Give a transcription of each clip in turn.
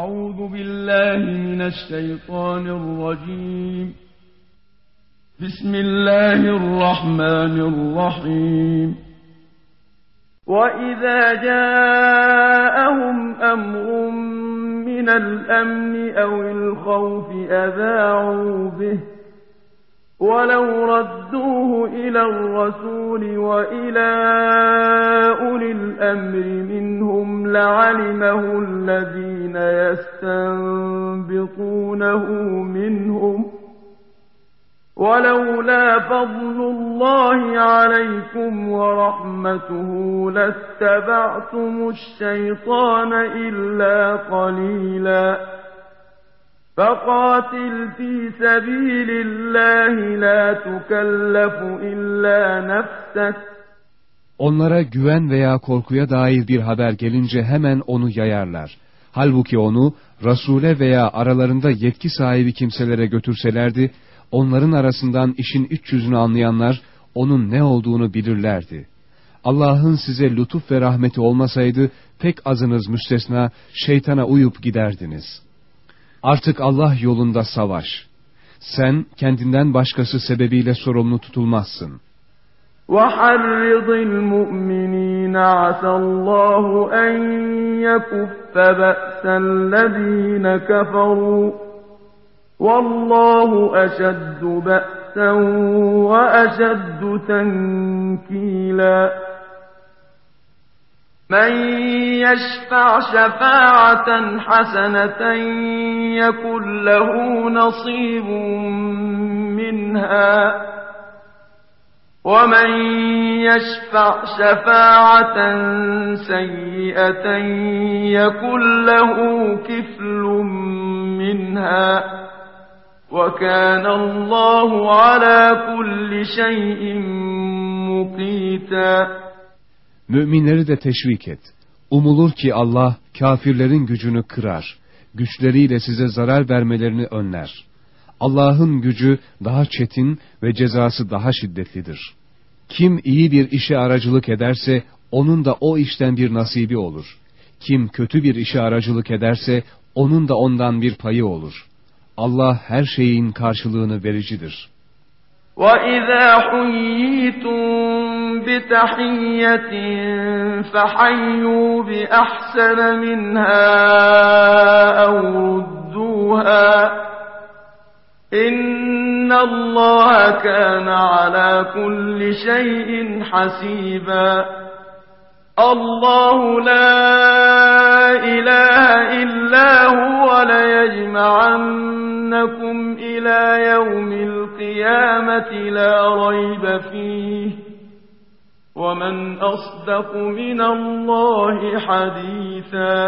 أعوذ بالله من الشيطان الرجيم. بسم الله الرحمن الرحيم. وإذا جاءهم أمر من الأمن أو الخوف أذاعوا به ولو ردوه إلى الرسول وإلى أولي الأمر منهم لعلمه الذين يستنبطونه منهم ولولا فضل الله عليكم ورحمته لاتبعتم الشيطان إلا قليلا فقاتل في سبيل الله لا تكلف إلا نفسك. Onlara güven veya korkuya dair bir haber gelince hemen onu yayarlar. Halbuki onu Rasule veya aralarında yetki sahibi kimselere götürselerdi, onların arasından işin iç yüzünü anlayanlar onun ne olduğunu bilirlerdi. Allah'ın size lütuf ve rahmeti olmasaydı pek azınız müstesna şeytana uyup giderdiniz. Artık Allah yolunda savaş. Sen kendinden başkası sebebiyle sorumlu tutulmazsın. وَحَرِّضِ الْمُؤْمِنِينَ عَسَى اللّٰهُ أَنْ يَكُفَّ بَأْسَ الَّذ۪ينَ كَفَرُوا وَاللّٰهُ أَشَدُّ بَأْسًا وَأَشَدُّ تَنْكِيلًا. مَنْ يَشْفَعْ شَفَاعَةً حَسَنَةً يَكُنْ لَهُ نَصِيبٌ مِنْهَا وَمَنْ يَشْفَعْ شَفَاعَةً سَيِّئَةً يَكُنْ لَهُ كِفْلٌ مِنْهَا وَكَانَ اللّٰهُ عَلَى كُلِّ شَيْءٍ مُقِيتًا. Müminleri de teşvik et. Umulur ki Allah kafirlerin gücünü kırar, güçleriyle size zarar vermelerini önler. Allah'ın gücü daha çetin ve cezası daha şiddetlidir. Kim iyi bir işe aracılık ederse onun da o işten bir nasibi olur. Kim kötü bir işe aracılık ederse onun da ondan bir payı olur. Allah her şeyin karşılığını vericidir. وَإِذَا حُيِّيتُم بِتَحِيَّةٍ فَحَيُّوا بِأَحْسَنَ مِنْهَا أَوْ رُدُّوهَا إِنَّ اللّٰهَ كَانَ عَلَى كُلِّ شَيْءٍ حَسِيبًا. اللّٰهُ لَا إِلَٰهَ إِلَّا هُوَ لَيَجْمَعَنَّكُمْ إِلَى يَوْمِ الْقِيَامَةِ لَا رَيْبَ فِيهِ وَمَنْ أَصْدَقُ مِنَ اللّٰهِ حَدِيثًا.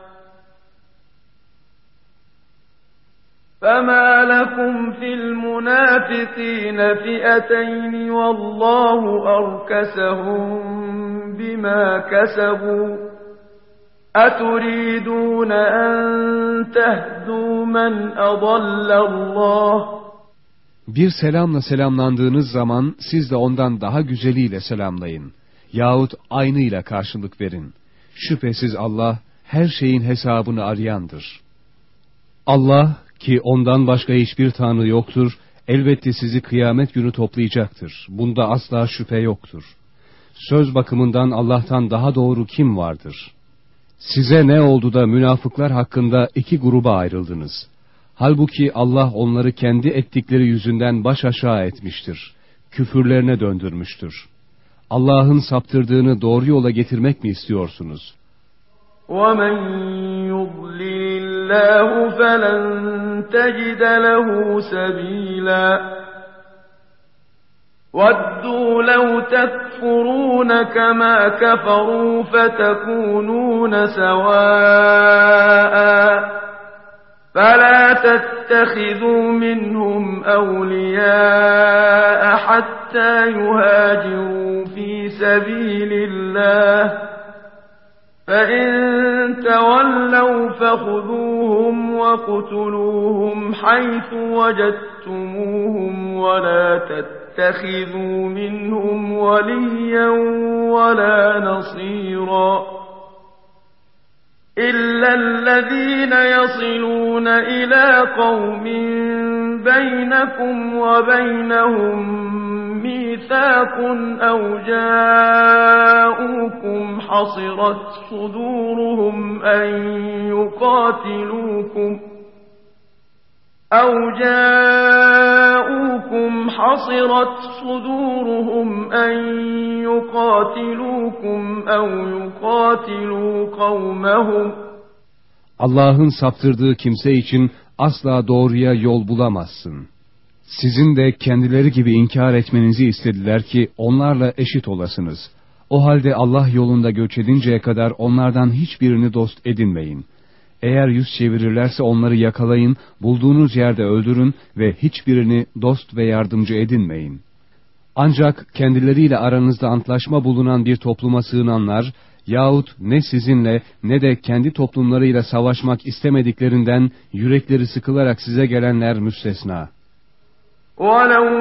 فَمَا لَكُمْ فِي الْمُنَافِقِينَ فِئَتَيْنِ وَاللّٰهُ أَرْكَسَهُم بِمَا كَسَبُوا أَتُرِيدُونَ أَن تَهْدُوا مَنْ أَضَلَّ اللّٰهُ. Bir selamla selamlandığınız zaman siz de ondan daha güzeliyle selamlayın. Yahut aynıyla karşılık verin. Şüphesiz Allah her şeyin hesabını arayandır. Allah ki ondan başka hiçbir tanrı yoktur, elbette sizi kıyamet günü toplayacaktır. Bunda asla şüphe yoktur. Söz bakımından Allah'tan daha doğru kim vardır? Size ne oldu da münafıklar hakkında iki gruba ayrıldınız? Halbuki Allah onları kendi ettikleri yüzünden baş aşağı etmiştir. Küfürlerine döndürmüştür. Allah'ın saptırdığını doğru yola getirmek mi istiyorsunuz? وَمَنْ يُضْلِلِ اللّٰهُ فَلَنْ تَجِدَ لَهُ سَبِيلًا. وَدُّوا لَوْ تَكْفُرُونَ كَمَا كَفَرُوا فَتَكُونُونَ سَوَاءً فَلَا تَتَّخِذُوا مِنْهُمْ أَوْلِيَاءَ حَتَّى يُهَاجِرُوا فِي سَبِيلِ اللّٰهِ فَإِن تَوَلَّوْا فَخُذُوهُمْ وَاقْتُلُوهُمْ حَيْثُ وَجَدتُّمُوهُمْ وَلَا تَتَّخِذُوا مِنْهُمْ وَلِيًّا وَلَا نَصِيرًا. إلا الذين يصلون إلى قوم بينكم وبينهم ميثاق أو جاءوكم حصرت صدورهم أن يقاتلوكم أو يقاتلوا قومهم. Allah'ın saptırdığı kimse için asla doğruya yol bulamazsın. Sizin de kendileri gibi inkar etmenizi istediler ki onlarla eşit olasınız. O halde Allah yolunda göç edinceye kadar onlardan hiçbirini dost edinmeyin. Eğer yüz çevirirlerse onları yakalayın, bulduğunuz yerde öldürün ve hiçbirini dost ve yardımcı edinmeyin. Ancak kendileriyle aranızda antlaşma bulunan bir topluma sığınanlar, yahut ne sizinle ne de kendi toplumlarıyla savaşmak istemediklerinden yürekleri sıkılarak size gelenler müstesna. وَلَوْ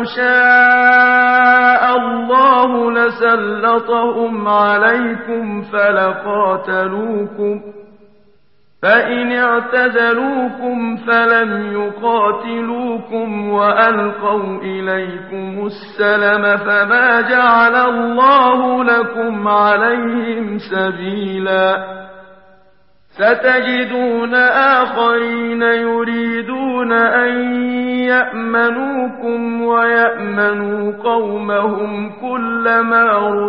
شَاءَ اللّٰهُ لَسَلَّطَهُمْ عَلَيْكُمْ فَلَقَاتَلُوكُمْ فَإِنِ اعْتَزَلُوكُمْ فَلَمْ يُقَاتِلُوكُمْ وَأَلْقَوْا إِلَيْكُمُ السَّلَمَ فَمَا جَعَلَ اللّٰهُ لَكُمْ عَلَيْهِمْ سَبِيلًا سَتَجِدُونَ آخَرِينَ يُرِيدُونَ أَن يَأْمَنُوكُمْ وَيَأْمَنُوا قَوْمَهُمْ كُلَّمَا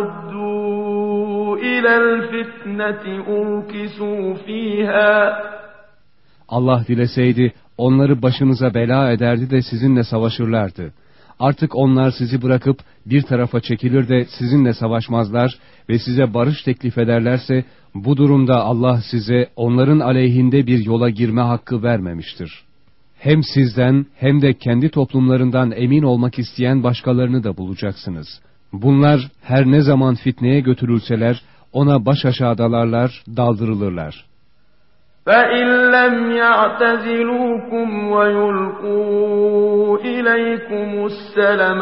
رُدُّوا إِلَى الْفِتْنَةِ أُرْكِسُوا فِيهَا. Allah dileseydi onları başınıza bela ederdi de sizinle savaşırlardı. Artık onlar sizi bırakıp bir tarafa çekilir de sizinle savaşmazlar ve size barış teklif ederlerse, bu durumda Allah size onların aleyhinde bir yola girme hakkı vermemiştir. Hem sizden hem de kendi toplumlarından emin olmak isteyen başkalarını da bulacaksınız. Bunlar her ne zaman fitneye götürülseler ona baş aşağı dalarlar, daldırılırlar. فَإِنْ لَمْ يَعْتَزِلُوكُمْ وَيُلْقُوا إِلَيْكُمُ السَّلَمَ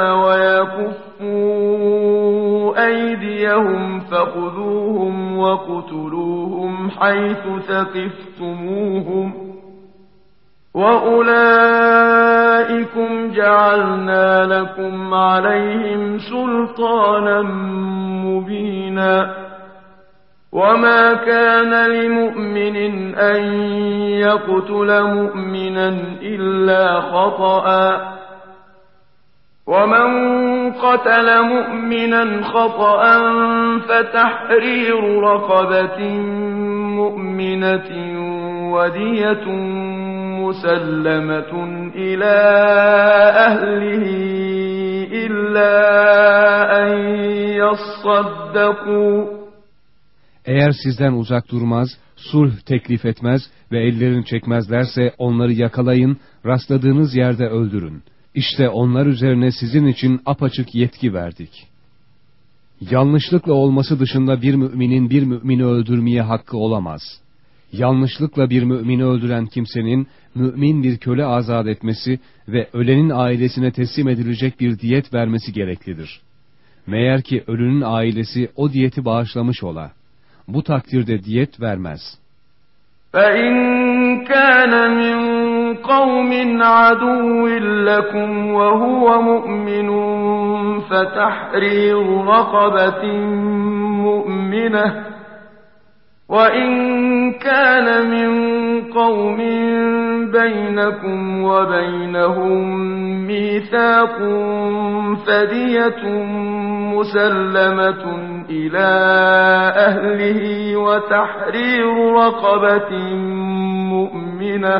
وَيَكُفُّوا أَيْدِيَهُمْ فَخُذُوهُمْ وَاقْتُلُوهُمْ حَيْثُ ثَقِفْتُمُوهُمْ وَأُولَئِكُمْ جَعَلْنَا لَكُمْ عَلَيْهِمْ سُلْطَانًا مُبِينًا. وَمَا كَانَ لِمُؤْمِنٍ أَن يَقْتُلَ مُؤْمِنًا إِلَّا خَطَأً وَمَنْ قَتَلَ مُؤْمِنًا خَطَأً فَتَحْرِيرُ رَقَبَةٍ مُؤْمِنَةٍ وَدِيَةٌ مُسَلَّمَةٌ إِلَى أَهْلِهِ إِلَّا أَن يَصَّدَّقُوا. Eğer sizden uzak durmaz, sulh teklif etmez ve ellerini çekmezlerse onları yakalayın, rastladığınız yerde öldürün. İşte onlar üzerine sizin için apaçık yetki verdik. Yanlışlıkla olması dışında bir müminin bir mümini öldürmeye hakkı olamaz. Yanlışlıkla bir mümini öldüren kimsenin mümin bir köle azat etmesi ve ölenin ailesine teslim edilecek bir diyet vermesi gereklidir. Meğer ki ölünün ailesi o diyeti bağışlamış ola. Bu takdirde diyet vermez. فَاِنْ كَانَ مِنْ قَوْمٍ عَدُوٍّ لَكُمْ وَهُوَ مُؤْمِنٌ فَتَحْرِيرُ رَقَبَةٍ مُؤْمِنَةٍ وَاِنْ كَانَ مِنْ قَوْمٍ بَيْنَكُمْ وَبَيْنَهُمْ مِيثَاقٌ فَدِيَةٌ مُسَلَّمَةٌ إِلَى أَهْلِهِ وَتَحْرِيرُ رَقَبَةٍ مُؤْمِنَةٍ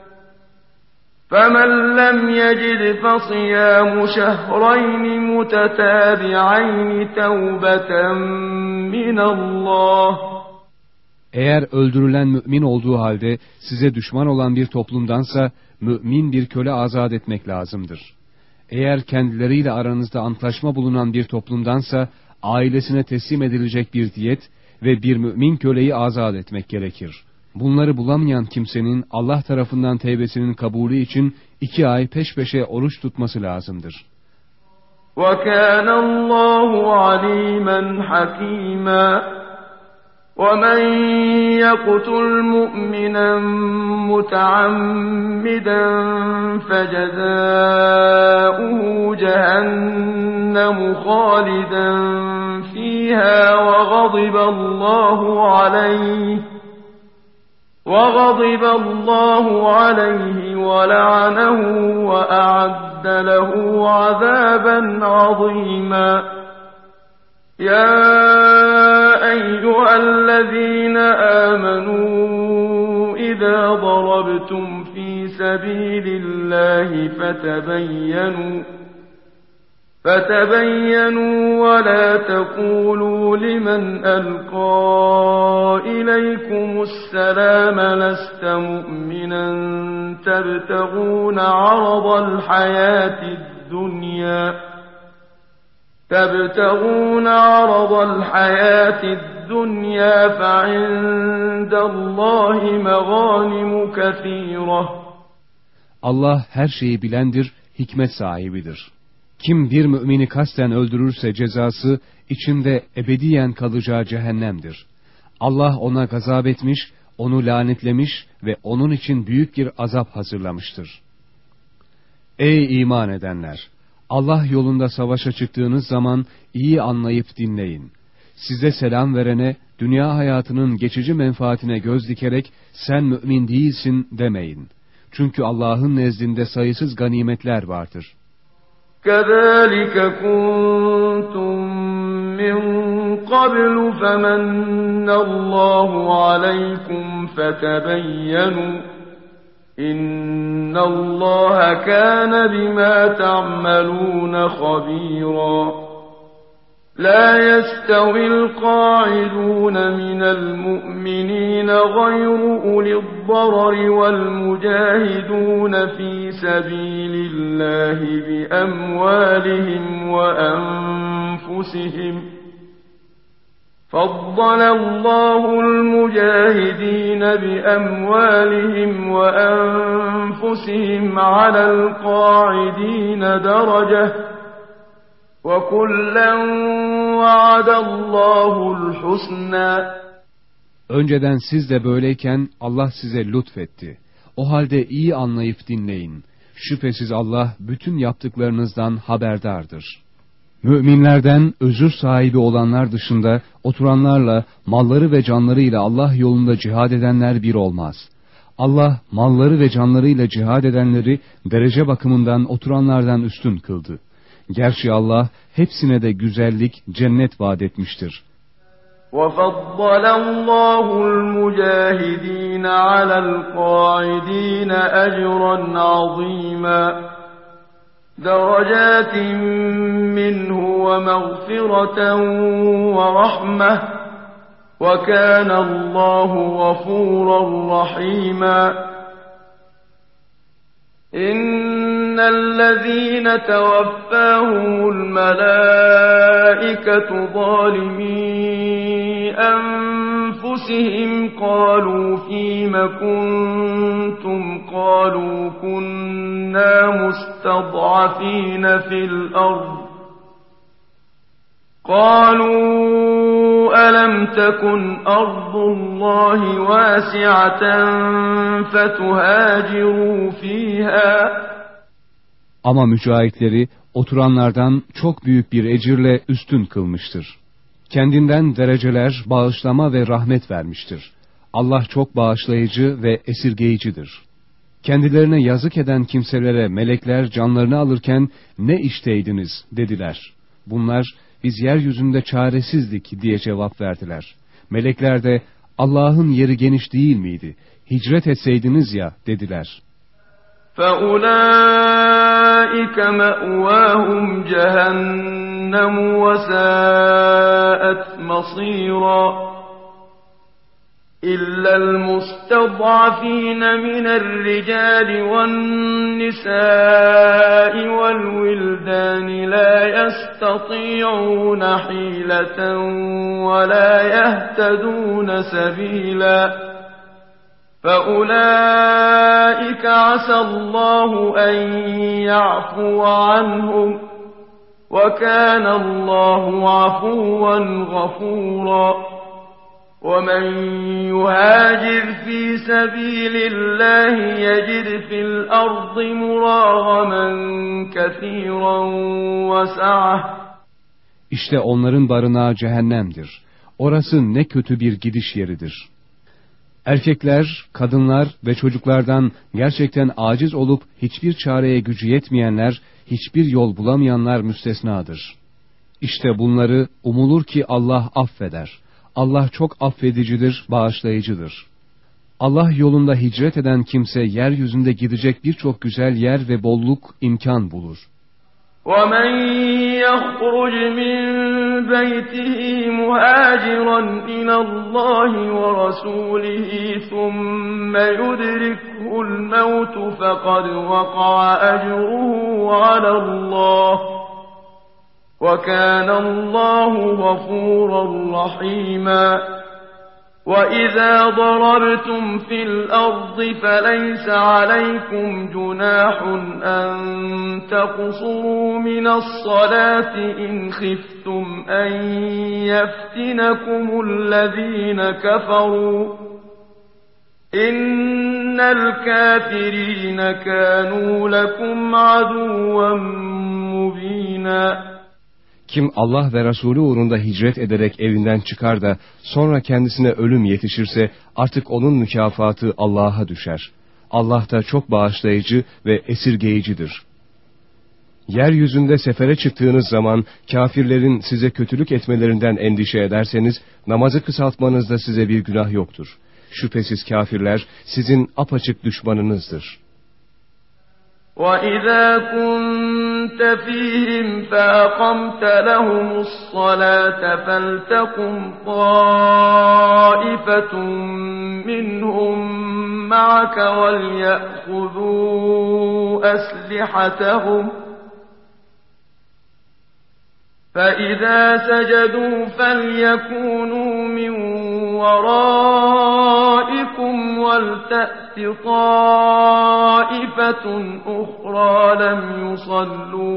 فَمَنْ لَمْ يَجِدْ فَصِيَامُ شَهْرَيْنِ مُتَتَابِعَيْنِ تَوْبَةً مِنَ اللّٰهِ. Eğer öldürülen mümin olduğu halde size düşman olan bir toplumdansa mümin bir köle azat etmek lazımdır. Eğer kendileriyle aranızda antlaşma bulunan bir toplumdansa ailesine teslim edilecek bir diyet ve bir mümin köleyi azat etmek gerekir. Bunları bulamayan kimsenin Allah tarafından tevbesinin kabulü için 2 ay peş peşe oruç tutması lazımdır. وَكَانَ اللّٰهُ عَلِيمًا حَكِيمًا. ومن يقتل مؤمنا متعمدا فجزاؤه جهنم خالدا فيها وغضب الله عليه ولعنه وأعد له عذابا عظيما. يا أيها الذين آمنوا إذا ضربتم في سبيل الله فتبينوا ولا تقولوا لمن ألقى إليكم السلام لست مؤمنا تبتغون عرض الحياة الدنيا فعند الله مغانم كثيرة. Allah her şeyi bilendir, hikmet sahibidir. Kim bir mümini kasten öldürürse cezası içinde ebediyen kalacağı cehennemdir. Allah ona gazap etmiş, onu lanetlemiş ve onun için büyük bir azap hazırlamıştır. Ey iman edenler! Allah yolunda savaşa çıktığınız zaman iyi anlayıp dinleyin. Size selam verene, dünya hayatının geçici menfaatine göz dikerek sen mümin değilsin demeyin. Çünkü Allah'ın nezdinde sayısız ganimetler vardır. كَذَٰلِكَ كُنْتُمْ مِنْ قَبْلُ فَمَنَّ اللّٰهُ عَلَيْكُمْ فَتَبَيَّنُوا إِنَّ اللّٰهَ كَانَ بِمَا تَعْمَلُونَ خَبِيرًا. لا يستوي القاعدون من المؤمنين غير أولي الضرر والمجاهدون في سبيل الله بأموالهم وأنفسهم. فضل الله المجاهدين بأموالهم وأنفسهم على القاعدين درجة وَكُلًّا وَعَدَ اللّٰهُ الْحُسْنَى. Önceden siz de böyleyken Allah size lütfetti. O halde iyi anlayıp dinleyin. Şüphesiz Allah bütün yaptıklarınızdan haberdardır. Müminlerden özür sahibi olanlar dışında oturanlarla, malları ve canlarıyla Allah yolunda cihad edenler bir olmaz. Allah malları ve canlarıyla cihad edenleri derece bakımından oturanlardan üstün kıldı. Gerçi Allah hepsine de güzellik, cennet vaat etmiştir. وَفَضَّلَ اللّٰهُ الْمُجَاهِد۪ينَ عَلَى الْقَاعِد۪ينَ أَجْرًا عَظ۪يمًا دَرَجَاتٍ مِّنْهُ وَمَغْفِرَةً وَرَحْمَةً وَكَانَ اللّٰهُ غَفُورًا رَحِيمًا. إن الذين توفاهم الملائكة ظالمي أنفسهم قالوا فيم كنتم قالوا كنا مستضعفين في الأرض قالوا ألم تكن أرض الله واسعة فتهاجروا فيها. Ama mücahitleri oturanlardan çok büyük bir ecirle üstün kılmıştır. Kendinden dereceler, bağışlama ve rahmet vermiştir. Allah çok bağışlayıcı ve esirgeyicidir. Kendilerine yazık eden kimselere melekler canlarını alırken ne işteydiniz dediler. Bunlar biz yeryüzünde çaresizdik diye cevap verdiler. Melekler de Allah'ın yeri geniş değil miydi? Hicret etseydiniz ya dediler. فَأُولَٰئِكَ مَأْوَاهُمْ جَهَنَّمُ وَسَاءَتْ مَصِيرًا إِلَّا الْمُسْتَضْعَفِينَ مِنَ الرِّجَالِ وَالنِّسَاءِ وَالْوِلْدَانِ لَا يَسْتَطِيعُونَ حِيلَةً وَلَا يَهْتَدُونَ سَبِيلًا فَأُولَٰئِكَ عَسَى اللّٰهُ أَن يَعْفُوَ عَنْهُمْ وَكَانَ اللّٰهُ عَفُوًّا غَفُورًا. ومن يهاجر في سبيل الله يجد في الأرض مراغما كثيرا وسعة. İşte onların barınağı cehennemdir. Orası ne kötü bir gidiş yeridir. Erkekler, kadınlar ve çocuklardan gerçekten aciz olup hiçbir çareye gücü yetmeyenler, hiçbir yol bulamayanlar müstesnadır. İşte bunları umulur ki Allah affeder. Allah çok affedicidir, bağışlayıcıdır. Allah yolunda hicret eden kimse yeryüzünde gidecek birçok güzel yer ve bolluk, imkan bulur. وَمَنْ يَخْرُجْ مِنْ بَيْتِهِ مُهَاجِرًا إِلَى اللَّهِ وَرَسُولِهِ ثُمَّ يُدْرِكْهُ الْمَوْتُ فَقَدْ وَقَعَ أَجْرُهُ عَلَى اللَّهِ وَكَانَ اللَّهُ غَفُورًا رَحِيمًا. وَإِذَا ضَرَبْتُمْ فِي الْأَرْضِ فَلَيْسَ عَلَيْكُمْ جُنَاحٌ أَن تَقْصُرُوا مِنَ الصَّلَاةِ إِنْ خِفْتُمْ أَن يَفْتِنَكُمُ الَّذِينَ كَفَرُوا إِنَّ الْكَافِرِينَ كَانُوا لَكُمْ عَدُوًّا مُبِينًا. Kim Allah ve Resulü uğrunda hicret ederek evinden çıkar da sonra kendisine ölüm yetişirse artık onun mükafatı Allah'a düşer. Allah da çok bağışlayıcı ve esirgeyicidir. Yeryüzünde sefere çıktığınız zaman kâfirlerin size kötülük etmelerinden endişe ederseniz namazı kısaltmanızda size bir günah yoktur. Şüphesiz kâfirler sizin apaçık düşmanınızdır. وَإِذَا كُنْتَ فِيهِمْ فَأَقَمْتَ لَهُمُ الصَّلَاةَ فَلْتَقُمْ طَائِفَةٌ مِّنْهُمْ مَعَكَ وَلْيَأْخُذُوا أَسْلِحَتَهُمْ فَإِذَا سَجَدُوا فَلْيَكُونُوا مِنْ وَرَائِكُمْ وَلْتَأْتِ طَائِفَةٌ أُخْرَى لَمْ يُصَلُّوا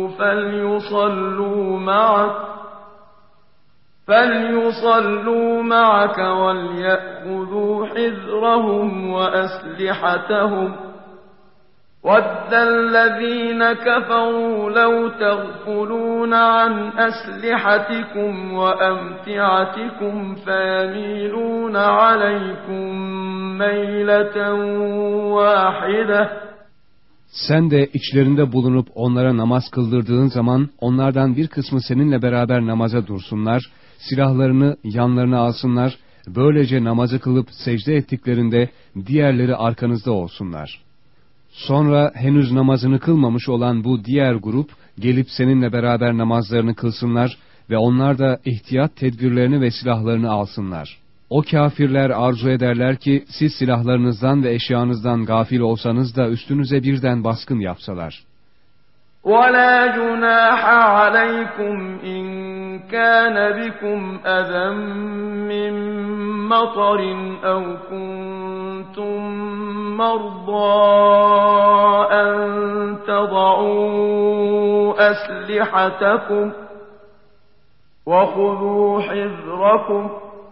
فَلْيُصَلُّوا مَعَكَ وَلْيَأْخُذُوا حِذْرَهُمْ وَأَسْلِحَتَهُمْ وَدَّ الَّذِينَ كَفَرُوا لَوْ تَغْفُلُونَ عَنْ أَسْلِحَتِكُمْ وَأَمْتِعَتِكُمْ فَيَمِيلُونَ عَلَيْكُمْ مَيْلَةً وَاحِدَةً. Sen de içlerinde bulunup onlara namaz kıldırdığın zaman onlardan bir kısmı seninle beraber namaza dursunlar, silahlarını yanlarına alsınlar, böylece namazı kılıp secde ettiklerinde diğerleri arkanızda olsunlar. Sonra henüz namazını kılmamış olan bu diğer grup gelip seninle beraber namazlarını kılsınlar ve onlar da ihtiyat tedbirlerini ve silahlarını alsınlar. O kâfirler arzu ederler ki siz silahlarınızdan ve eşyanızdan gafil olsanız da üstünüze birden baskın yapsalar. وَلَا جُنَاحَ عَلَيْكُمْ إِنْ كَانَ بِكُمْ أَذًى مِّن مَّطَرٍ أَوْ كُنتُم مَّرْضَىٰ أَن تَضَعُوا أَسْلِحَتَكُمْ وَخُذُوا حِذْرَكُمْ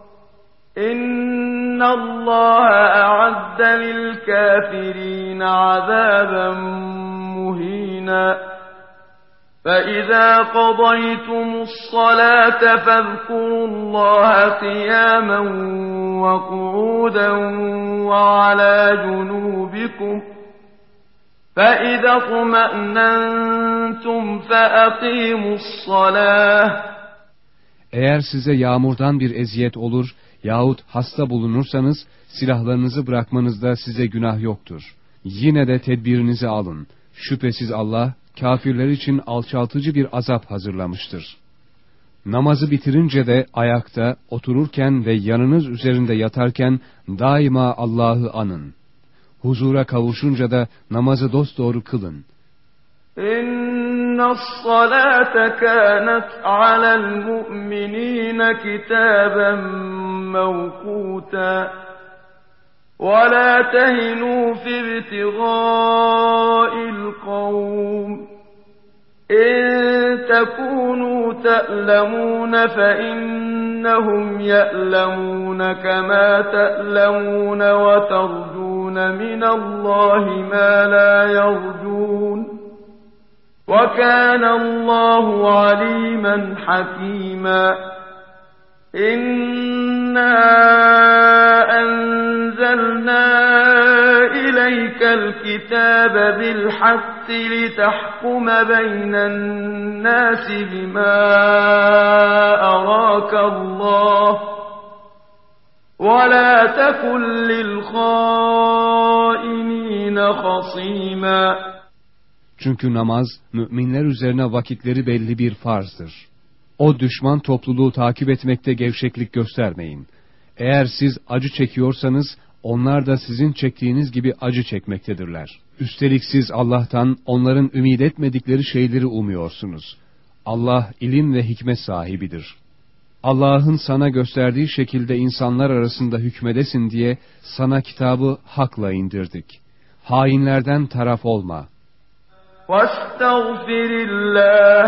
إِنَّ اللَّهَ أَعَدَّ لِلْكَافِرِينَ عَذَابًا مُّهِينًا. فَإِذَا قَضَيْتُمُ الصَّلَاةَ فَاذْكُرُوا اللَّهَ قِيَامًا وَقُعُودًا وَعَلَى جُنُوبِكُمْ فَإِذَا اطْمَأْنَنْتُمْ فَأَقِيمُوا الصَّلَاةَ. Eğer size yağmurdan bir eziyet olur yahut hasta bulunursanız silahlarınızı bırakmanızda size günah yoktur. Yine de tedbirinizi alın. Şüphesiz Allah kâfirler için alçaltıcı bir azap hazırlamıştır. Namazı bitirince de ayakta, otururken ve yanınız üzerinde yatarken daima Allah'ı anın. Huzura kavuşunca da namazı dosdoğru kılın. İnna s-salâte kânet alel mu'minîne kitâben mevkûtâ. وَلَا تَهِنُوا فِي ابْتِغَاءِ الْقَوْمِ إِن تَكُونُوا تَأْلَمُونَ فَإِنَّهُمْ يَأْلَمُونَ كما تألمون وترجون من الله ما لا يرجون وكان الله عليما حكيما إنا أنزلنا إليك الكتاب بالحق لتحكم بين الناس بما أراك الله ولا تكن للخائنين خصيما. Çünkü namaz, müminler üzerine vakitleri belli bir farzdır. O düşman topluluğu takip etmekte gevşeklik göstermeyin. Eğer siz acı çekiyorsanız, onlar da sizin çektiğiniz gibi acı çekmektedirler. Üstelik siz Allah'tan onların ümit etmedikleri şeyleri umuyorsunuz. Allah ilim ve hikmet sahibidir. Allah'ın sana gösterdiği şekilde insanlar arasında hükmedesin diye sana kitabı hakla indirdik. Hainlerden taraf olma. وَاسْتَغْفِرِ اللّٰهِ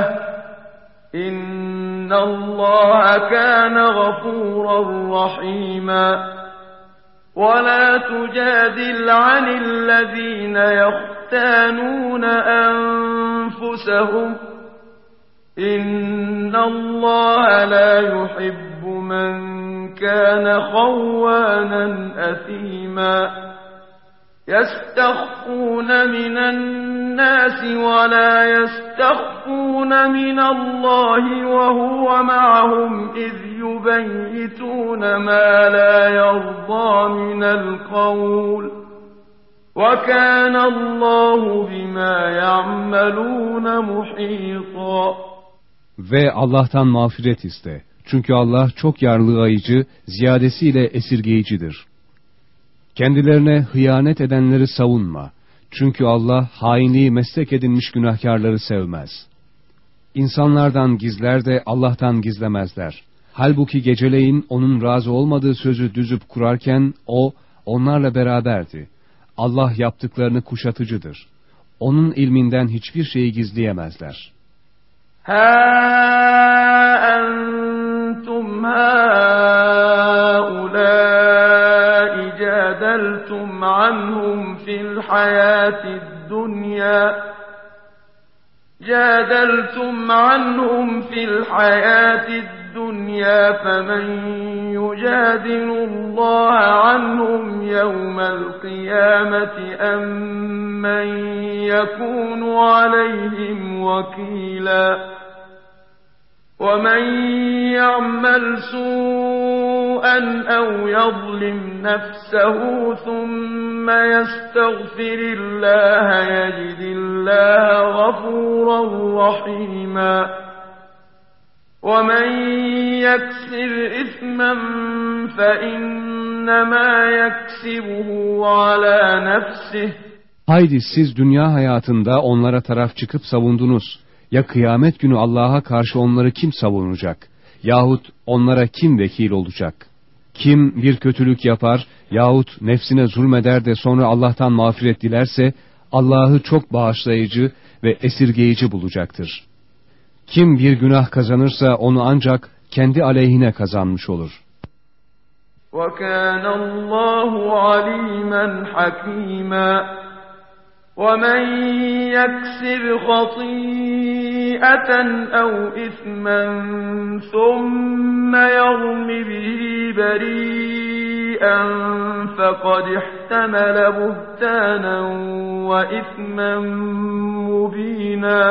إِنَّ اللّٰهَ كَانَ غَفُورًا رَحِيمًا وَلَا تُجَادِلْ عَنِ الَّذ۪ينَ يَخْتَانُونَ أَنفُسَهُمْ إِنَّ اللّٰهَ لَا يُحِبُّ مَنْ كَانَ خَوَّانًا أَثِيمًا يَسْتَخْفُونَ مِنَ النَّاسِ وَلَا يَسْتَخْفُونَ مِنَ اللّٰهِ وَهُوَ مَعَهُمْ إِذْ يُبَيِّتُونَ مَا لَا يَرْضَى مِنَ الْقَوْلِ وَكَانَ اللّٰهُ بِمَا يَعْمَلُونَ مُحِيطًا. Ve Allah'tan mağfiret iste. Çünkü Allah çok yargılayıcı, ziyadesiyle esirgeyicidir. Kendilerine hıyanet edenleri savunma. Çünkü Allah hainliği meslek edinmiş günahkarları sevmez. İnsanlardan gizler de Allah'tan gizlemezler. Halbuki geceleyin onun razı olmadığı sözü düzüp kurarken o onlarla beraberdi. Allah yaptıklarını kuşatıcıdır. Onun ilminden hiçbir şeyi gizleyemezler. Ha entum haulâi cadeltum anhum fil hayâtid dunya الدنيا فمن يجادل الله عنهم يوم القيامة أم من يكون عليهم وكيلا ومن يعمل سوءا أو يظلم نفسه ثم يستغفر الله يجد الله غفورا رحيما ومن يكسب إثما فإنما يكسبه على نفسه. Haydi siz dünya hayatında onlara taraf çıkıp savundunuz. Ya kıyamet günü Allah'a karşı onları kim savunacak? Yahut onlara kim vekil olacak? Kim bir kötülük yapar yahut nefsine zulmeder de sonra Allah'tan mağfiret dilerse Allah'ı çok bağışlayıcı ve esirgeyici bulacaktır. Kim bir günah kazanırsa onu ancak kendi aleyhine kazanmış olur. وَكَانَ اللّٰهُ عَلِيمًا حَكِيمًا وَمَنْ يَكْسِبْ خَطِيئَةً أَوْ إِثْمًا ثُمَّ يَرْمِ بِهِ بَرِيئًا فَقَدِ احْتَمَلَ بُهْتَانًا وَإِثْمًا مُبِينًا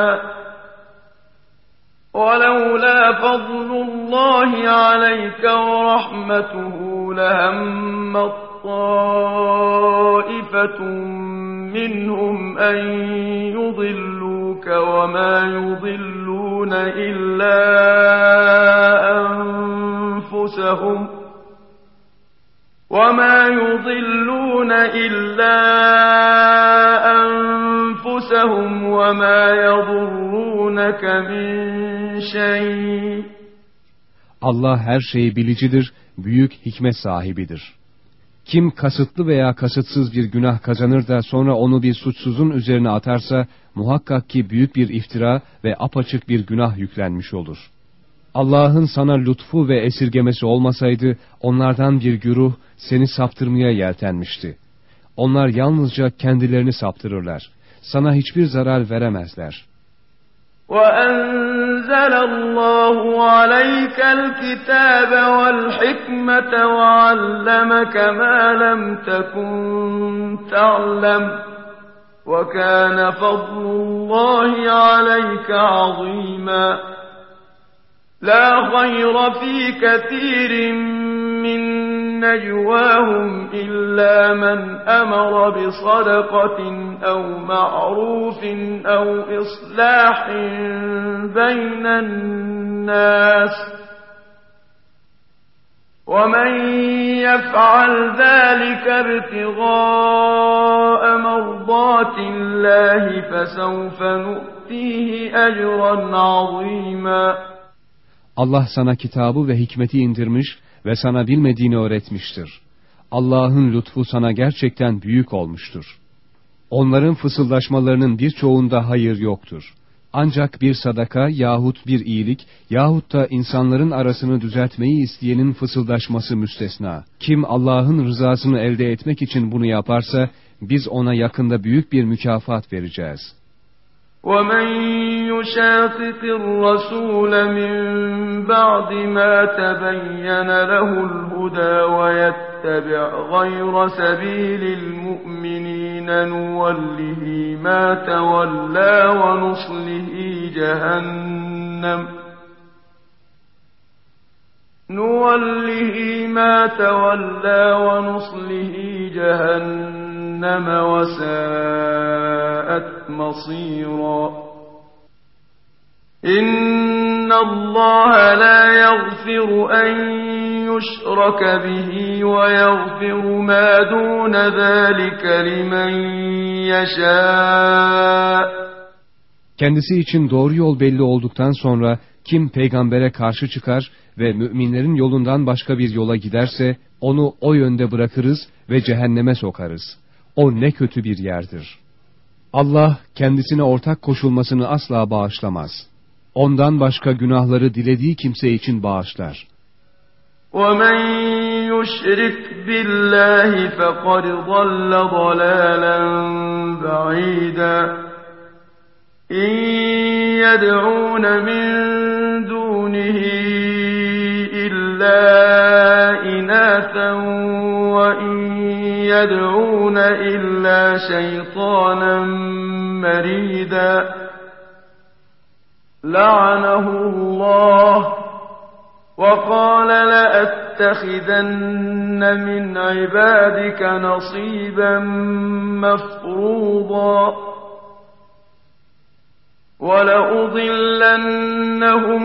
وَلَوْلَا فَضْلُ اللّٰهِ عَلَيْكَ وَرَحْمَتُهُ لَهَمَّتْ طَائِفَةٌ مِّنْهُمْ أَن يُضِلُّوكَ وَمَا يُضِلُّونَ إِلَّا أَنفُسَهُمْ وَمَا يَضُرُّونَكَ مِنْ شَيْءٍ. Allah her şeyi bilicidir, büyük hikmet sahibidir. Kim kasıtlı veya kasıtsız bir günah kazanır da sonra onu bir suçsuzun üzerine atarsa muhakkak ki büyük bir iftira ve apaçık bir günah yüklenmiş olur. Allah'ın sana lütfu ve esirgemesi olmasaydı, onlardan bir güruh seni saptırmaya yeltenmişti. Onlar yalnızca kendilerini saptırırlar. Sana hiçbir zarar veremezler. وَأَنزَلَ اللّٰهُ عَلَيْكَ الْكِتَابَ وَالْحِكْمَةَ وَعَلَّمَكَ مَا لَمْ تَكُنْ تَعْلَمُ وَكَانَ فَضْلُ اللّٰهِ عَلَيْكَ عَظِيمًا لَا خَيْرَ فِي كَثِيرٍ مِّن نَّجْوَاهُمْ إِلَّا مَنْ أَمَرَ بِصَدَقَةٍ أَوْ مَعْرُوفٍ أَوْ إِصْلَاحٍ بَيْنَ النَّاسِ وَمَن يَفْعَلْ ذَلِكَ ابْتِغَاءَ مَرْضَاتِ اللَّهِ فَسَوْفَ نُؤْتِيهِ أَجْرًا عَظِيمًا Allah sana kitabı ve hikmeti indirmiş ve sana bilmediğini öğretmiştir. Allah'ın lütfu sana gerçekten büyük olmuştur. Onların fısıldaşmalarının birçoğunda hayır yoktur. Ancak bir sadaka yahut bir iyilik yahut da insanların arasını düzeltmeyi isteyenin fısıldaşması müstesna. Kim Allah'ın rızasını elde etmek için bunu yaparsa biz ona yakında büyük bir mükafat vereceğiz. وَمَنْ يُشَاقِقِ الرَّسُولَ مِنْ بَعْدِ مَا تَبَيَّنَ لَهُ الْهُدَى وَيَتَّبِعْ غَيْرَ سَبِيلِ الْمُؤْمِنِينَ نُوَلِّهِ مَا تَوَلَّى وَنُصْلِهِ جَهَنَّمَ وَسَاءَتْ مَصِيرًا إِنَّ اللَّهَ لَا يَغْفِرُ أَن يُشْرَكَ بِهِ وَيَغْفِرُ مَا دُونَ ذَلِكَ لِمَن يَشَاءُ Kendisi için doğru yol belli olduktan sonra kim peygambere karşı çıkar ve müminlerin yolundan başka bir yola giderse onu o yönde bırakırız ve cehenneme sokarız. O ne kötü bir yerdir. Allah kendisine ortak koşulmasını asla bağışlamaz. Ondan başka günahları dilediği kimse için bağışlar. وَمَنْ يُشْرِكْ بِاللّٰهِ فَقَدْ ضَلَّ ضَلَالًا بَعِيدًا إِنْ يَدْعُونَ مِنْ دُونِهِ إِلَّا إِنَاثًا وَإِنْ يَدْعُونَ إِلَّا شَيْطَانًا مَرِيدًا لَعَنَهُ اللَّهُ وَقَالَ لَأَتَّخِذَنَّ مِنْ عِبَادِكَ نَصِيبًا مَفْرُوضًا وَلَأُضِلَّنَّهُمْ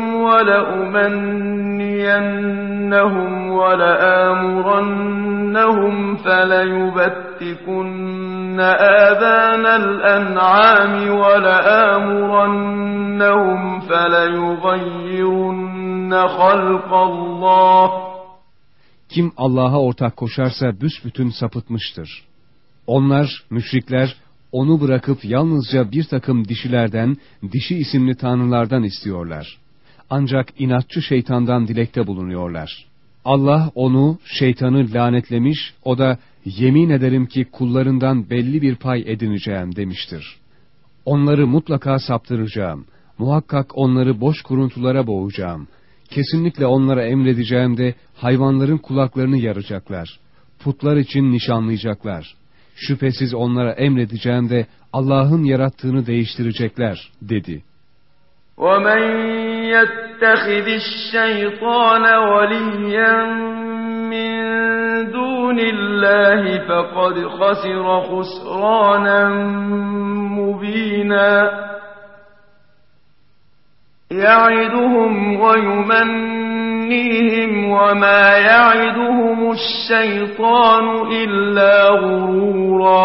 وَلَأُمَنِّيَنَّهُمْ وَلَآمُرَنَّهُمْ فَلَيُبَتِّكُنَّ آذَانَ الْأَنْعَامِ وَلَآمُرَنَّهُمْ فَلَيُغَيِّرُنَّ خَلْقَ اللّٰهِ Kim Allah'a ortak koşarsa büsbütün sapıtmıştır. Onlar, müşrikler, onu bırakıp yalnızca bir takım dişilerden, dişi isimli tanrılardan istiyorlar. Ancak inatçı şeytandan dilekte bulunuyorlar. Allah onu, şeytanı lanetlemiş, o da yemin ederim ki kullarından belli bir pay edineceğim demiştir. Onları mutlaka saptıracağım. Muhakkak onları boş kuruntulara boğacağım. Kesinlikle onlara emredeceğim de hayvanların kulaklarını yaracaklar. Putlar için nişanlayacaklar. Şüphesiz onlara emredeceğim de Allah'ın yarattığını değiştirecekler dedi. وَمَنْ يَتَّخِذِ الشَّيْطَانَ وَلِيًّا مِّن دُونِ اللَّهِ فَقَدْ خَسِرَ خُسْرَانًا مُّبِينًا يَعِدُهُمْ وَيُمَنِّيهِمْ وَمَا يَعِدُهُمُ الشَّيْطَانُ إِلَّا غُرُورًا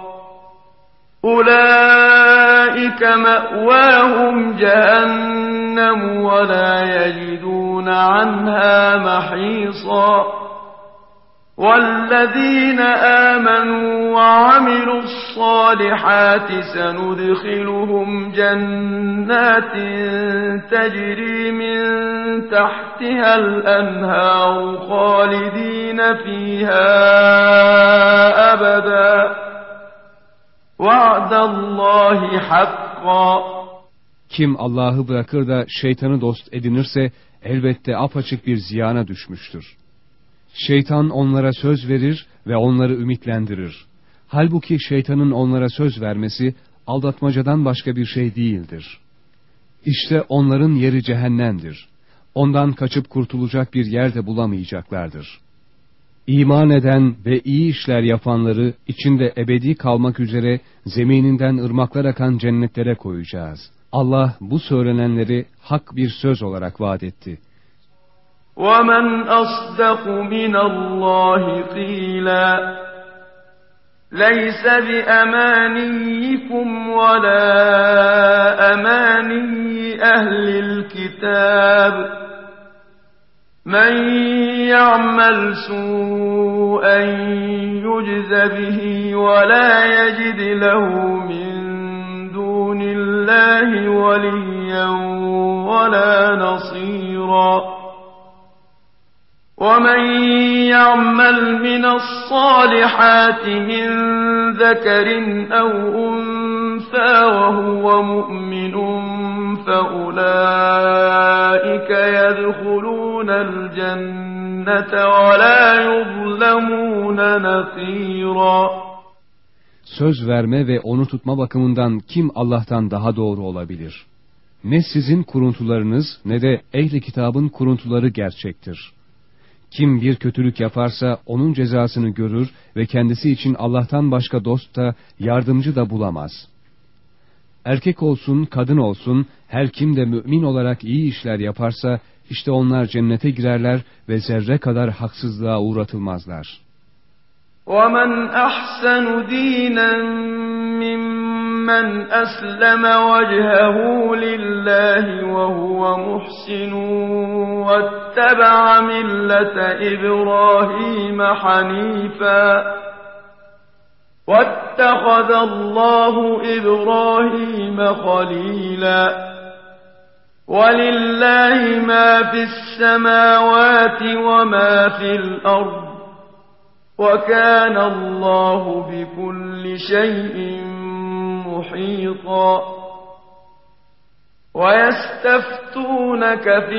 أُولَٰئِكَ مَأْوَاهُمْ جَهَنَّمُ وَلَا يَجِدُونَ عَنْهَا مَحِيصًا وَالَّذِينَ آمَنُوا وَعَمِلُوا الصَّالِحَاتِ سَنُدْخِلُهُمْ جَنَّاتٍ تَجْرِي مِن تَحْتِهَا الْأَنْهَارُ خَالِدِينَ فِيهَا أَبَدًا وَعْدَ اللّٰهِ حَقًّا. Kim Allah'ı bırakır da şeytanı dost edinirse elbette apaçık bir ziyana düşmüştür. Şeytan onlara söz verir ve onları ümitlendirir. Halbuki şeytanın onlara söz vermesi aldatmacadan başka bir şey değildir. İşte onların yeri cehennemdir. Ondan kaçıp kurtulacak bir yer de bulamayacaklardır. İman eden ve iyi işler yapanları içinde ebedi kalmak üzere zemininden ırmaklar akan cennetlere koyacağız. Allah bu söylenenleri hak bir söz olarak vaat etti. وَمَنْ أَصْدَقُ مِنَ اللّٰهِ قِيلًا لَيْسَ بِأَمَانِيِّكُمْ وَلَا أَمَانِيِّ أَهْلِ الْكِتَابِ مَنْ يَعْمَلْ سُوءًا يُجْزَ بِهِ وَلَا يَجِدْ لَهُ مِنْ دُونِ اللّٰهِ وَلِيًّا وَلَا نَصِيرًا وَمَنْ يَعْمَلْ مِنَ الصَّالِحَاتِ مِنْ ذَكَرٍ أَوْ أُنْثَى وَهُوَ مُؤْمِنٌ فَأُولَٰئِكَ يَدْخُلُونَ الْجَنَّةَ وَلَا يُظْلَمُونَ نَقِيرًا. Söz verme ve onu tutma bakımından kim Allah'tan daha doğru olabilir? Ne sizin kuruntularınız ne de ehli kitabın kuruntuları gerçektir. Kim bir kötülük yaparsa onun cezasını görür ve kendisi için Allah'tan başka dost da yardımcı da bulamaz. Erkek olsun, kadın olsun, her kim de mümin olarak iyi işler yaparsa, işte onlar cennete girerler ve zerre kadar haksızlığa uğratılmazlar. وَمَنْ أَحْسَنُ دِينًا مِّمَّنْ أَسْلَمَ وَجْهَهُ لِلَّهِ وَهُوَ مُحْسِنٌ وَاتَّبَعَ مِلَّةَ إِبْرَاهِيمَ حَنِيفًا وَاتَّخَذَ اللّٰهُ إِبْرَاهِيمَ خَلِيلًا وَلِلَّهِ مَا فِي السَّمَاوَاتِ وَمَا فِي الْأَرْضِ وَكَانَ اللّٰهُ بِكُلِّ شَيْءٍ مُحِيطًا. وَيَسْتَفْتُونَكَ فِي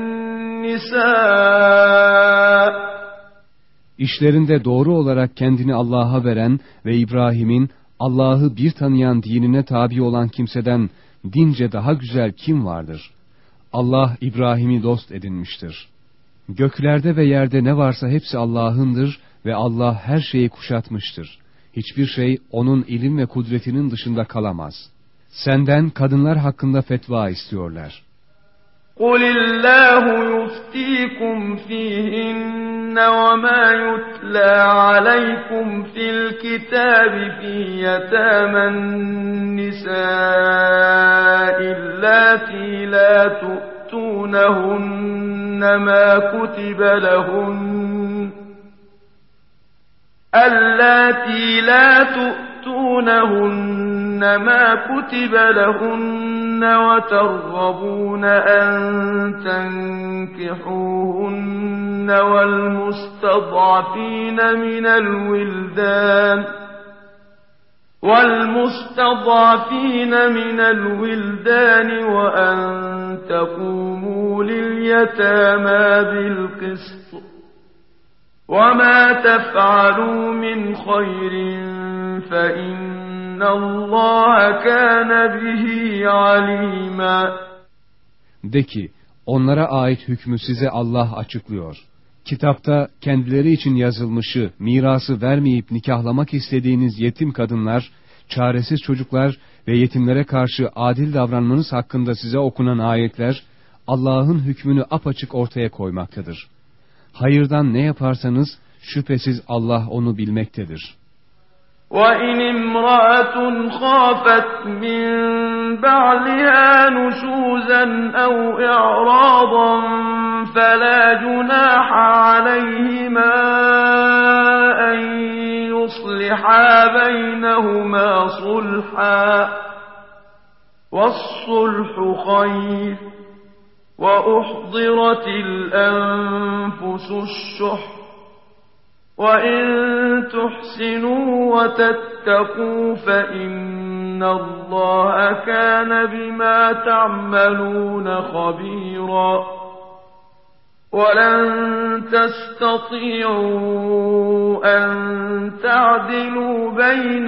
النِّسَاءِ İşlerinde doğru olarak kendini Allah'a veren ve İbrahim'in Allah'ı bir tanıyan dinine tabi olan kimseden dince daha güzel kim vardır? Allah İbrahim'i dost edinmiştir. Göklerde ve yerde ne varsa hepsi Allah'ındır ve Allah her şeyi kuşatmıştır. Hiçbir şey onun ilim ve kudretinin dışında kalamaz. Senden kadınlar hakkında fetva istiyorlar. قُلِ اللّٰهُ يُفْتِيكُمْ فِيهِنَّ وَمَا يُتْلَى عَلَيْكُمْ فِي الْكِتَابِ فِي يَتَامَى النِّسَاءِ اللَّاتِي لَا تُؤْتُونَهُنَّ ما كُتِبَ لهن وترغبون أن تنكحوهن والمستضعفين من الولدان وأن تقوموا لليتامى بالقسط وما تفعلوا من خير فإن الله كان به عليما. De ki, onlara ait hükmü size Allah açıklıyor. Kitapta kendileri için yazılmışı, mirası vermeyip nikahlamak istediğiniz yetim kadınlar, çaresiz çocuklar ve yetimlere karşı adil davranmanız hakkında size okunan ayetler, Allah'ın hükmünü apaçık ortaya koymaktadır. Hayırdan ne yaparsanız, şüphesiz Allah onu bilmektedir. وإن امرأة خافت من بعلها نشوزا أو إعراضا فلا جناح عليهما أن يصلحا بينهما صلحا والصلح خير وأحضرت الأنفس الشح وإن تحسنوا وتتقوا فإن الله كان بما تعملون خبيرا ولن تستطيعوا أن تعدلوا بين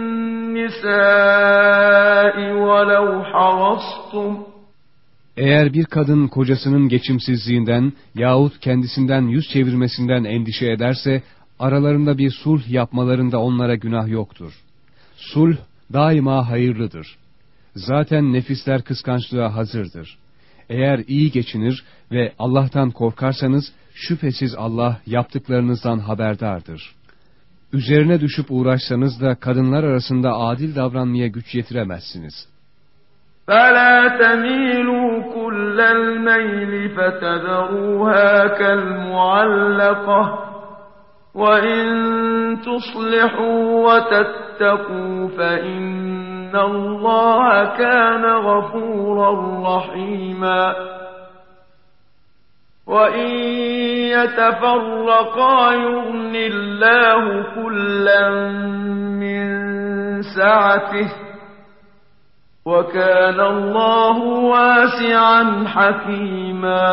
النساء ولو حرصتم. Eğer bir kadın kocasının geçimsizliğinden yahut kendisinden yüz çevirmesinden endişe ederse, aralarında bir sulh yapmalarında onlara günah yoktur. Sulh daima hayırlıdır. Zaten nefisler kıskançlığa hazırdır. Eğer iyi geçinir ve Allah'tan korkarsanız, şüphesiz Allah yaptıklarınızdan haberdardır. Üzerine düşüp uğraşsanız da kadınlar arasında adil davranmaya güç yetiremezsiniz. فَلَا تَمِيلُوا كُلَّ الْمَيْلِ فَتَذَرُوهَا كَالْمُعَلَّقَةِ وَإِن تُصْلِحُوا وَتَتَّقُوا فَإِنَّ اللَّهَ كَانَ غَفُورًا رَّحِيمًا وَإِن يَتَفَرَّقَا يُغْنِ اللَّهُ كُلًّا مِّن سَعَتِهِ وَكَانَ اللّٰهُ وَاسِعًا حَكِيمًا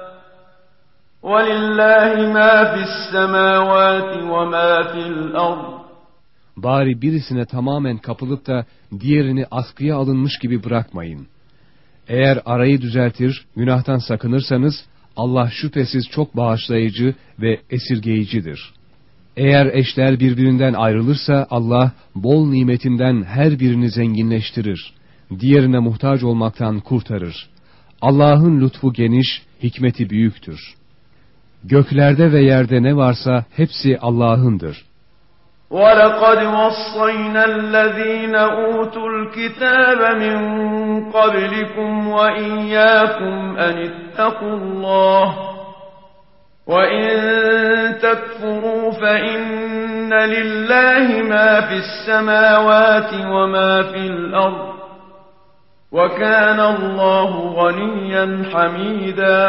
وَلِلّٰهِ مَا فِي السَّمَاوَاتِ وَمَا فِي الْأَرْضِ. Bari birisine tamamen kapılıp da diğerini askıya alınmış gibi bırakmayın. Eğer arayı düzeltir, günahtan sakınırsanız, Allah şüphesiz çok bağışlayıcı ve esirgeyicidir. Eğer eşler birbirinden ayrılırsa, Allah bol nimetinden her birini zenginleştirir. Diğerine muhtaç olmaktan kurtarır. Allah'ın lütfu geniş, hikmeti büyüktür. Göklerde ve yerde ne varsa hepsi Allah'ındır. وَلَقَدْ وَصَّيْنَا الَّذ۪ينَ أُوتُوا الْكِتَابَ مِنْ قَبْلِكُمْ وَإِيَّاكُمْ أَنِ اتَّقُوا اللّٰهَ وَإِنْ تَكْفُرُوا فَإِنَّ لِلّٰهِ مَا فِي السَّمَاوَاتِ وَمَا فِي الْأَرْضِ وَكَانَ اللّٰهُ غَنِيًّا حَمِيدًا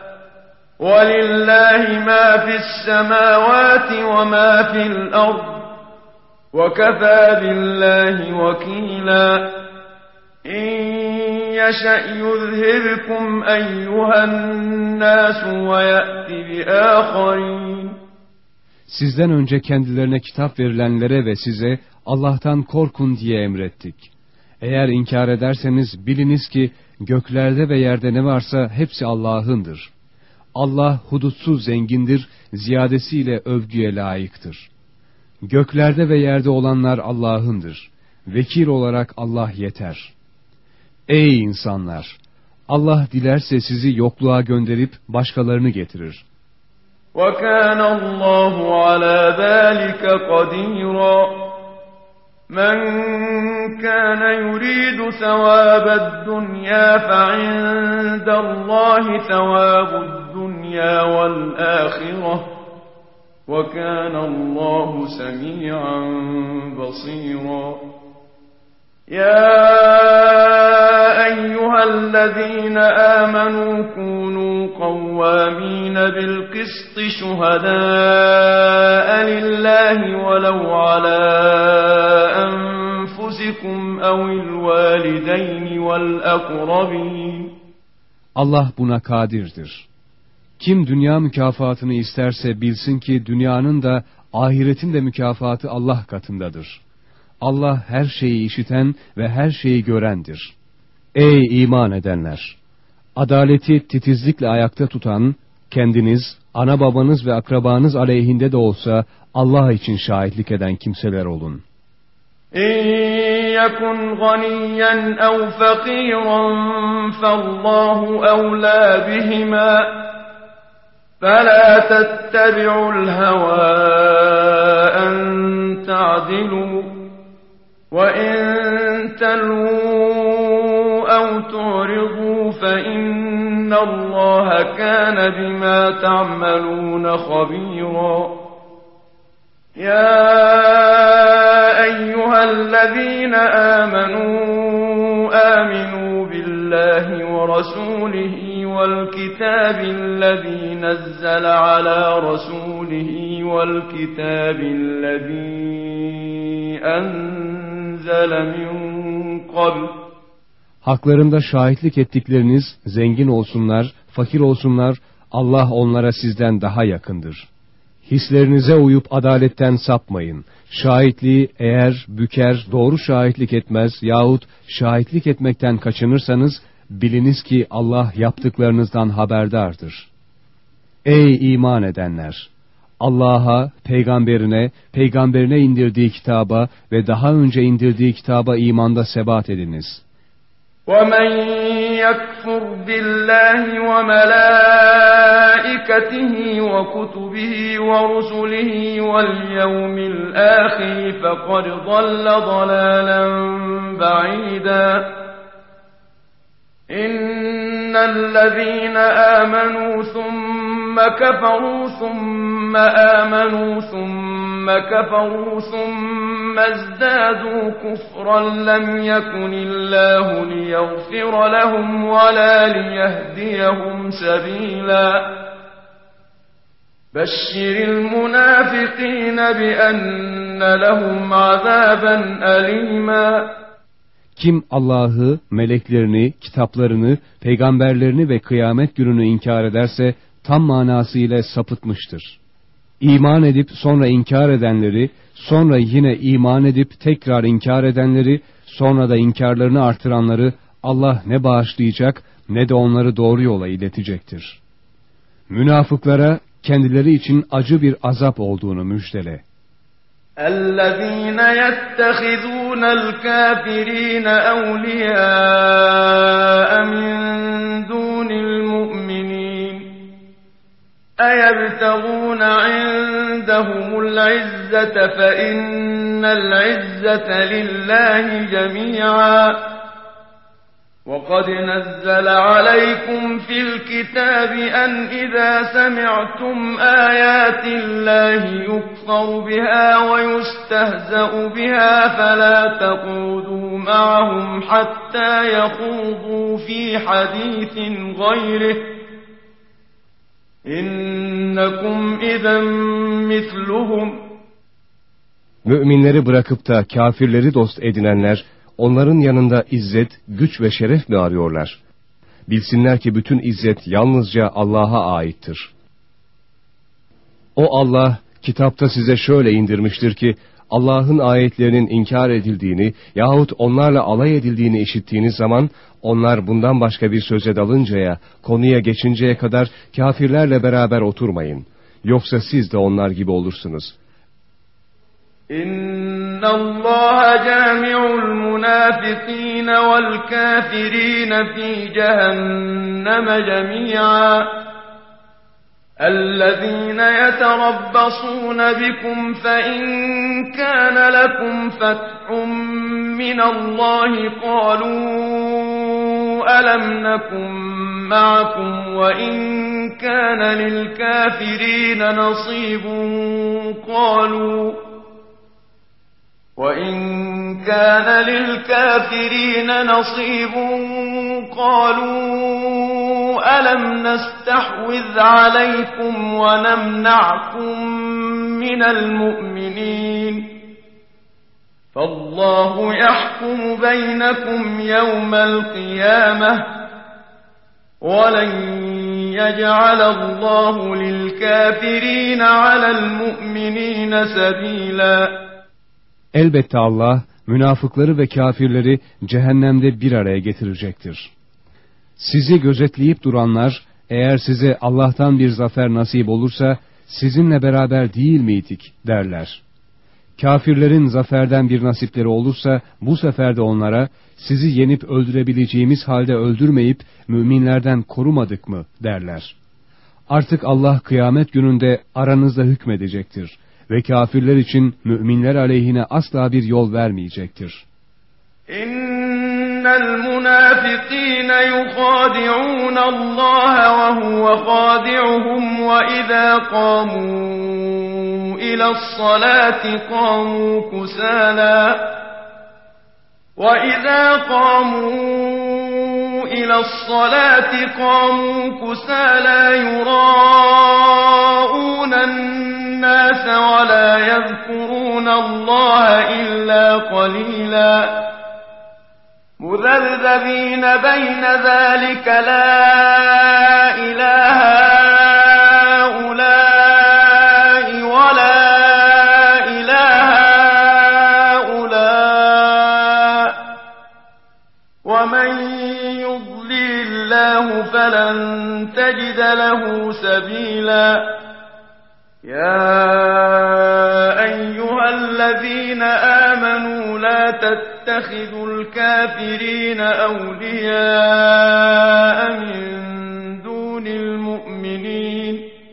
وَلِلَّهِ مَا فِي السَّمَاوَاتِ وَمَا فِي الْأَرْضِ وَكَفَى بِاللّٰهِ وَكِيلًا إِنْ يَشَأْ يُذْهِبْكُمْ أَيُّهَا النَّاسُ وَيَأْتِ بِآخَرِينَ. Sizden önce kendilerine kitap verilenlere ve size Allah'tan korkun diye emrettik. Eğer inkar ederseniz biliniz ki göklerde ve yerde ne varsa hepsi Allah'ındır. Allah hudutsuz zengindir, ziyadesiyle övgüye layıktır. Göklerde ve yerde olanlar Allah'ındır. Vekil olarak Allah yeter. Ey insanlar! Allah dilerse sizi yokluğa gönderip başkalarını getirir. وَكَانَ اللّٰهُ عَلَى ذَٰلِكَ قَدِيرًا. مَنْ كَانَ يُرِيدُ ثَوَابَ الدُّنْيَا فَعِندَ اللّٰهِ ثَوَابُ الدُّنْيَا وَالْآخِرَةِ وَكَانَ اللّٰهُ سَمِيعًا بَصِيرًا. يَا أَيُّهَا الَّذِينَ آمَنُوا كُونُوا قَوَّامِينَ بِالْقِسْطِ شُهَدَاءَ لِلَّهِ وَلَوْ عَلَى أَنفُسِكُمْ أَوِ الْوَالِدَيْنِ وَالْأَقْرَبِينَ. Allah buna kadirdir. Kim dünya mükafatını isterse bilsin ki dünyanın da ahiretin de mükafatı Allah katındadır. Allah her şeyi işiten ve her şeyi görendir. Ey iman edenler! Adaleti titizlikle ayakta tutan, kendiniz, ana babanız ve akrabanız aleyhinde de olsa Allah için şahitlik eden kimseler olun. İn yekun ganiyen ev fakiran fallahu evlâ bihima فَلَا تَتَّبِعُوا الْهَوَىٰ أَن تعدلوا وإن تلووا أو تعرضوا فإن الله كان بما تعملون خبيرا يا أيها الذين آمنوا بالله ورسوله والكتاب الذي نزل على رسوله والكتاب الذي أنزل من قبل. Haklarında şahitlik ettikleriniz zengin olsunlar, fakir olsunlar, Allah onlara sizden daha yakındır. Hislerinize uyup adaletten sapmayın. Şahitliği eğer büker, doğru şahitlik etmez yahut şahitlik etmekten kaçınırsanız, biliniz ki Allah yaptıklarınızdan haberdardır. Ey iman edenler! Allah'a, peygamberine indirdiği kitaba ve daha önce indirdiği kitaba imanda sebat ediniz. وَمَنْ يَكْفُرْ بِاللَّهِ وَمَلَائِكَتِهِ وَكُتُبِهِ وَرُسُلِهِ وَالْيَوْمِ الْآخِرِ فَقَدْ ضَلَّ ضَلَالًا بَعِيدًا إِنَّ الَّذِينَ آمَنُوا ثُمَّ كَفَرُوا ثُمَّ آمَنُوا ثُمَّ كَفَرُوا ثُمَّ ازْدَادُوا كُفْرًا لَّمْ يَكُنِ اللَّهُ لِيَغْفِرَ لَهُمْ وَلَا لِيَهْدِيَهُمْ سَبِيلًا بَشِّرِ الْمُنَافِقِينَ بِأَنَّ لَهُمْ عَذَابًا أَلِيمًا. Kim Allah'ı, meleklerini, kitaplarını, peygamberlerini ve kıyamet gününü inkar ederse tam manasıyla sapıtmıştır. İman edip sonra inkar edenleri, sonra yine iman edip tekrar inkar edenleri, sonra da inkarlarını artıranları Allah ne bağışlayacak ne de onları doğru yola iletecektir. Münafıklara kendileri için acı bir azap olduğunu müjdele. اَلَّذ۪ينَ يَتَّخِذُونَ الْكَافِر۪ينَ اَوْلِيَاءَ مِنْ دُونِ الْمُؤْمِنِينَ اَيَبْتَغُونَ عِنْدَهُمُ الْعِزَّةَ فَاِنَّ الْعِزَّةَ لِلّٰهِ جَمِيعًا وَقَدْ نَزَّلَ عَلَيْكُمْ فِي الْكِتَابِ أَنْ إِذَا سَمِعْتُمْ آيَاتِ اللَّهِ يُكْفَرُ بِهَا وَيُسْتَهْزَأُ بِهَا فَلَا تَقْعُدُوا مَعَهُمْ حَتَّى يَخُوضُوا فِي حَدِيثٍ غَيْرِهِ إِنَّكُمْ إِذًا مِثْلُهُمْ. Müminleri bırakıp da kafirleri dost edinenler, onların yanında izzet, güç ve şeref mi arıyorlar? Bilsinler ki bütün izzet yalnızca Allah'a aittir. O Allah, kitapta size şöyle indirmiştir ki, Allah'ın ayetlerinin inkar edildiğini yahut onlarla alay edildiğini işittiğiniz zaman, onlar bundan başka bir söze dalıncaya, konuya geçinceye kadar kafirlerle beraber oturmayın. Yoksa siz de onlar gibi olursunuz. إِنَّ اللّٰهَ جَامِعُ الْمُنَافِقِينَ وَالْكَافِرِينَ فِي جَهَنَّمَ جَمِيعًا الَّذِينَ يَتَرَبَّصُونَ بِكُمْ فَإِنْ كَانَ لَكُمْ فَتْحٌ مِّنَ اللّٰهِ قَالُوا أَلَمْ نَكُنْ مَعَكُمْ وَإِنْ كَانَ لِلْكَافِرِينَ نصيب قالوا ألم نستحوذ عليكم ونمنعكم من المؤمنين فالله يحكم بينكم يوم القيامة وَلَنْ يَجْعَلَ اللّٰهُ لِلْكَافِر۪ينَ عَلَى الْمُؤْمِن۪ينَ سَب۪يلًا. Elbette Allah, münafıkları ve kafirleri cehennemde bir araya getirecektir. Sizi gözetleyip duranlar, eğer size Allah'tan bir zafer nasip olursa, sizinle beraber değil miydik derler. Kafirlerin zaferden bir nasipleri olursa, bu sefer de onlara, sizi yenip öldürebileceğimiz halde öldürmeyip, müminlerden korumadık mı derler. Artık Allah kıyamet gününde aranızda hükmedecektir ve kafirler için müminler aleyhine asla bir yol vermeyecektir. İnnel münafıkîne yukhâdi'ûne Allâhe ve huve khâdi'uhum ve izâ qâmû ile's-salâti qâmû kusâlâ وَإِذَا قَامُوا إِلَى الصَّلَاةِ قَامُوا كُسَالَى يُرَاءُونَ النَّاسَ وَلَا يَذْكُرُونَ اللَّهَ إِلَّا قَلِيلًا مُذَبذَبِينَ بَيْنَ ذَلِكَ لَا إِلَٰهَ هَٰؤُلَاءِ وَلَا إِلَٰهَ هَٰؤُلَاءِ وَمَن يُضْلِلِ اللَّهُ فَلَن تَجِدَ لَهُ سَبِيلًا يَا أَيُّهَا الَّذِينَ آمَنُوا لَا تَتَّخِذُوا الْكَافِرِينَ أَوْلِيَاءَ مِن دُونِ الْمُؤْمِنِينَ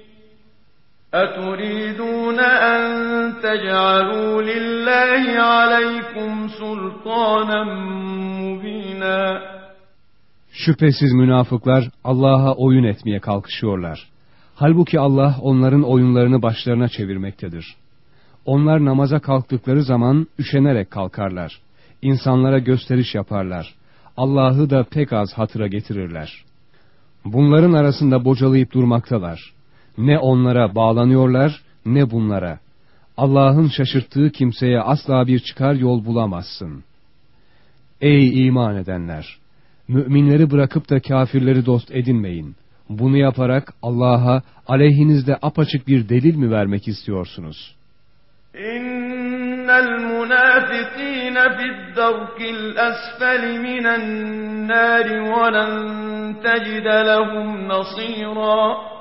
أَتُرِيدُونَ أَن تَجْعَلُوا لِلَّهِ عَلَيْكُمْ سُلْطَانًا مُبِينًا Şüphesiz münafıklar Allah'a oyun etmeye kalkışıyorlar. Halbuki Allah onların oyunlarını başlarına çevirmektedir. Onlar namaza kalktıkları zaman üşenerek kalkarlar. İnsanlara gösteriş yaparlar. Allah'ı da pek az hatıra getirirler. Bunların arasında bocalayıp durmaktalar. Ne onlara bağlanıyorlar ne bunlara. Allah'ın şaşırttığı kimseye asla bir çıkar yol bulamazsın. Ey iman edenler! Müminleri bırakıp da kafirleri dost edinmeyin. Bunu yaparak Allah'a aleyhinizde apaçık bir delil mi vermek istiyorsunuz? İnnel münafıkîne fid-darkil esfeli minen nâri ve len tecide lehum nasîrâ.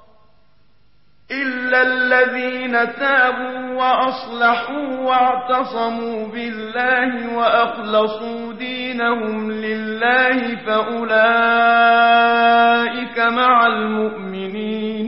إلا الذين تابوا وأصلحوا واعتصموا بالله وأخلصوا دينهم لله فأولئك مع المؤمنين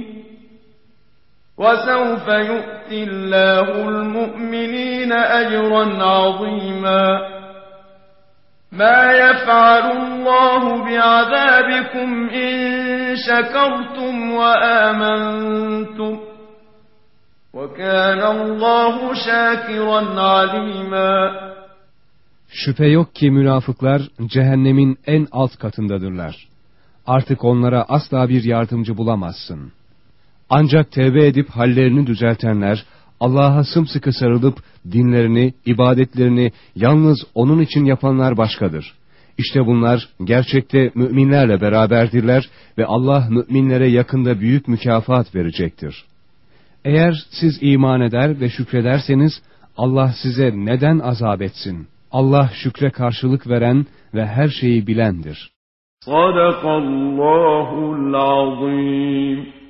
وسوف يؤتي الله المؤمنين أجرا عظيما ما يفعل الله بعذابكم إن شكرتم وآمنتم وكان الله شاكرا عليما Şüphe yok ki münafıklar cehennemin en alt katındadırlar. Artık onlara asla bir yardımcı bulamazsın. Ancak tevbe edip hallerini düzeltenler, Allah'a sımsıkı sarılıp dinlerini, ibadetlerini yalnız O'nun için yapanlar başkadır. İşte bunlar gerçekte müminlerle beraberdirler ve Allah müminlere yakında büyük mükafat verecektir. Eğer siz iman eder ve şükrederseniz Allah size neden azap etsin? Allah şükre karşılık veren ve her şeyi bilendir. Sadakallahul azim.